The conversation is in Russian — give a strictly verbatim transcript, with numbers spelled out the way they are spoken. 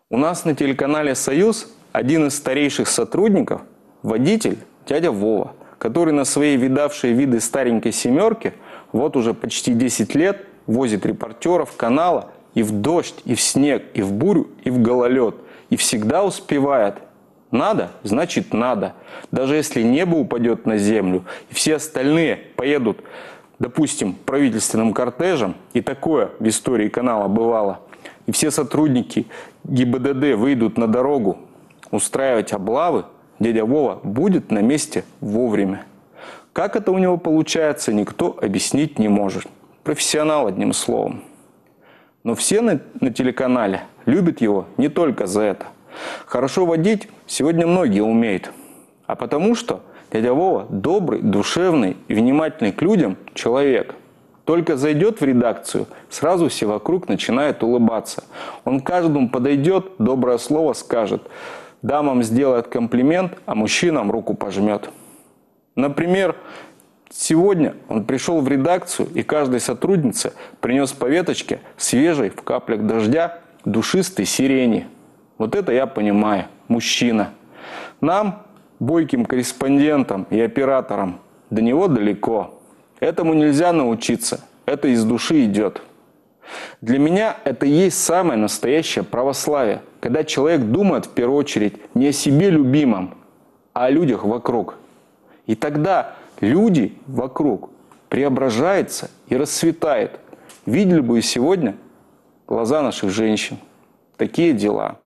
У нас на телеканале «Союз» один из старейших сотрудников – водитель дядя Вова, который на своей видавшей виды старенькой «семерке» вот уже почти десять лет возит репортеров канала и в дождь, и в снег, и в бурю, и в гололед, и всегда успевает. Надо, значит надо. Даже если небо упадет на землю, и все остальные поедут, допустим, правительственным кортежем, и такое в истории канала бывало, и все сотрудники ГИБДД выйдут на дорогу устраивать облавы, дядя Вова будет на месте вовремя. Как это у него получается, никто объяснить не может. Профессионал, одним словом. Но все на, на телеканале любят его не только за это. Хорошо водить сегодня многие умеют. А потому что дядя Вова добрый, душевный и внимательный к людям человек. Только зайдет в редакцию, сразу все вокруг начинают улыбаться. Он каждому подойдет, доброе слово скажет. Дамам сделает комплимент, а мужчинам руку пожмет. Например, сегодня он пришел в редакцию, и каждой сотруднице принес по веточке свежей в каплях дождя душистой сирени. Вот это я понимаю, мужчина. Нам, бойким корреспондентам и операторам, до него далеко. Этому нельзя научиться, это из души идет. Для меня это и есть самое настоящее православие, когда человек думает в первую очередь не о себе любимом, а о людях вокруг. И тогда люди вокруг преображаются и расцветают. Видели бы сегодня глаза наших женщин. Такие дела.